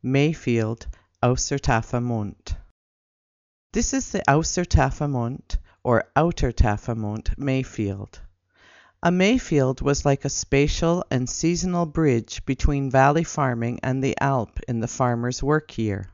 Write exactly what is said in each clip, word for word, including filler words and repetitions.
Mayfield, Außertafamont. This is the Außertafamont, or Outer Tafamont, Mayfield. A Mayfield was like a spatial and seasonal bridge between valley farming and the Alp in the farmer's work year.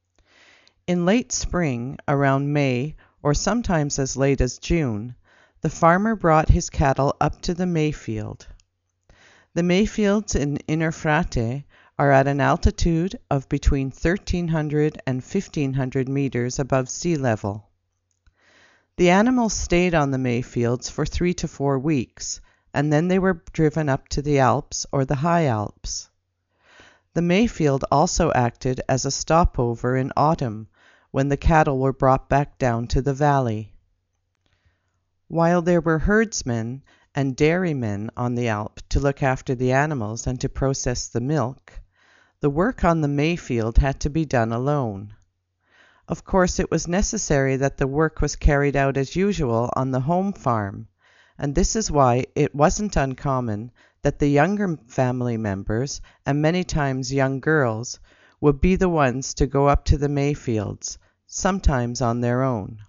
In late spring, around May, or sometimes as late as June, the farmer brought his cattle up to the Mayfield. The Mayfields in Inner Frate are at an altitude of between thirteen hundred and fifteen hundred meters above sea level. The animals stayed on the Mayfields for three to four weeks, and then they were driven up to the Alps or the High Alps. The Mayfield also acted as a stopover in autumn, when the cattle were brought back down to the valley. While there were herdsmen and dairymen on the Alp to look after the animals and to process the milk, the work on the Mayfield had to be done alone. Of course, it was necessary that the work was carried out as usual on the home farm, and this is why it wasn't uncommon that the younger family members, and many times young girls, would be the ones to go up to the Mayfields, sometimes on their own.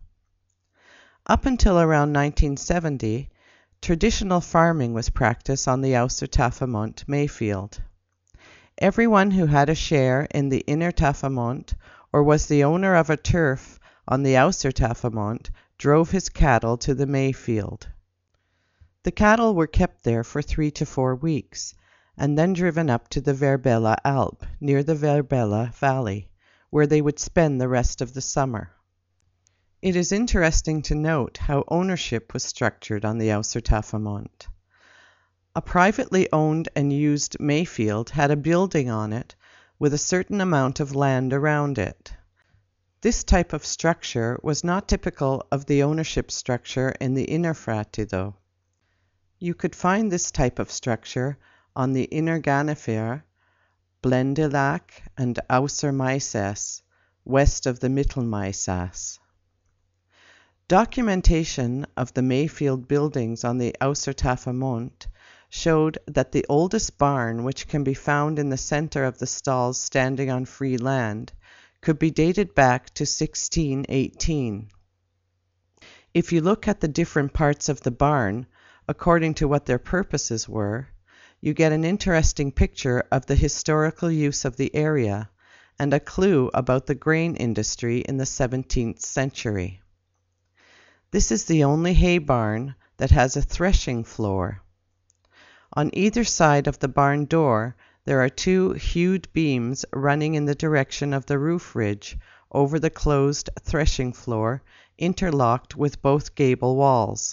Up until around nineteen seventy, traditional farming was practiced on the Außertafamont Mayfield. Everyone who had a share in the Inner Tafamont or was the owner of a turf on the Außertafamont drove his cattle to the Mayfield. The cattle were kept there for three to four weeks, and then driven up to the Verbella Alp, near the Verbella Valley, where they would spend the rest of the summer. It is interesting to note how ownership was structured on the Außertafamont. A privately owned and used Mayfield had a building on it with a certain amount of land around it. This type of structure was not typical of the ownership structure in the Inner Frate, though. You could find this type of structure on the Inner Gannifere, Blendelach, and Außermaissass, west of the Mittelmaissass. Documentation of the Mayfield buildings on the Außertafamont showed that the oldest barn, which can be found in the center of the stalls standing on free land, could be dated back to sixteen eighteen. If you look at the different parts of the barn, according to what their purposes were, you get an interesting picture of the historical use of the area and a clue about the grain industry in the seventeenth century. This is the only hay barn that has a threshing floor. On either side of the barn door, there are two hewed beams running in the direction of the roof ridge over the closed threshing floor, interlocked with both gable walls.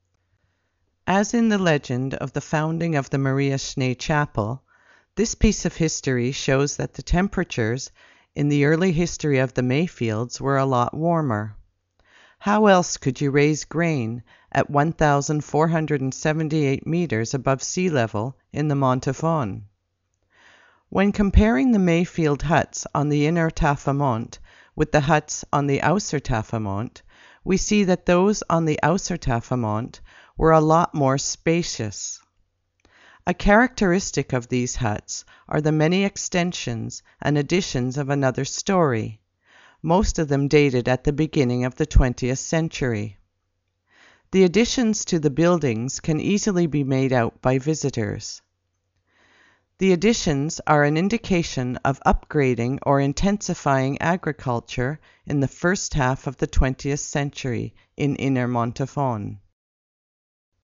As in the legend of the founding of the Maria Schnee Chapel, this piece of history shows that the temperatures in the early history of the Mayfields were a lot warmer. How else could you raise grain at one thousand four hundred seventy-eight meters above sea level in the Monte Faun? When comparing the Mayfield huts on the Inner Tafamont with the huts on the Außertafamont, we see that those on the Außertafamont were a lot more spacious. A characteristic of these huts are the many extensions and additions of another story, most of them dated at the beginning of the twentieth century. The additions to the buildings can easily be made out by visitors. The additions are an indication of upgrading or intensifying agriculture in the first half of the twentieth century in Inner Monte Faun.